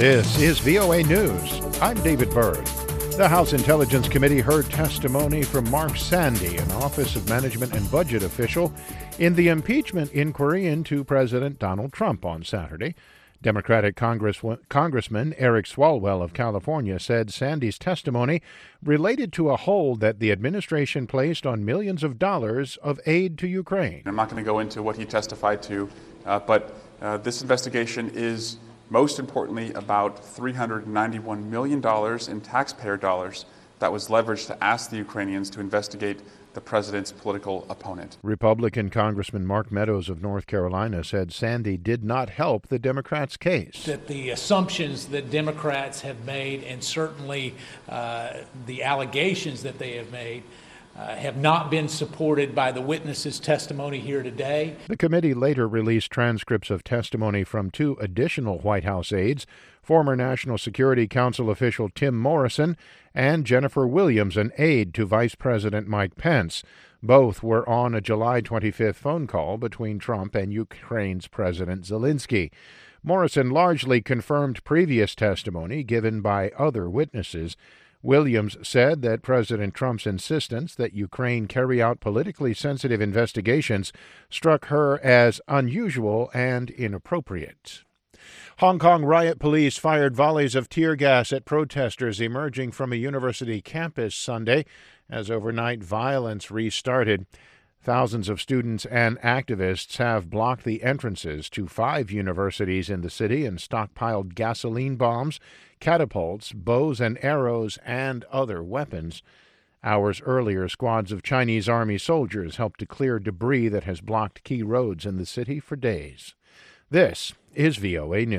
This is VOA News. I'm David Byrd. The House Intelligence Committee heard testimony from Mark Sandy, an Office of Management and Budget official, in the impeachment inquiry into President Donald Trump on Saturday. Democratic Congressman Eric Swalwell of California said Sandy's testimony related to a hold that the administration placed on millions of dollars of aid to Ukraine. I'm not going to go into what he testified to, but this investigation is most importantly about $391 million in taxpayer dollars that was leveraged to ask the Ukrainians to investigate the president's political opponent. Republican Congressman Mark Meadows of North Carolina said Sandy did not help the Democrats' case. That the assumptions that Democrats have made, and certainly the allegations that they have made, have not been supported by the witnesses' testimony here today. The committee later released transcripts of testimony from two additional White House aides, former National Security Council official Tim Morrison and Jennifer Williams, an aide to Vice President Mike Pence. Both were on a July 25th phone call between Trump and Ukraine's President Zelensky. Morrison largely confirmed previous testimony given by other witnesses. Williams said that President Trump's insistence that Ukraine carry out politically sensitive investigations struck her as unusual and inappropriate. Hong Kong riot police fired volleys of tear gas at protesters emerging from a university campus Sunday as overnight violence restarted. Thousands of students and activists have blocked the entrances to 5 universities in the city and stockpiled gasoline bombs, catapults, bows and arrows, and other weapons. Hours earlier, squads of Chinese army soldiers helped to clear debris that has blocked key roads in the city for days. This is VOA News.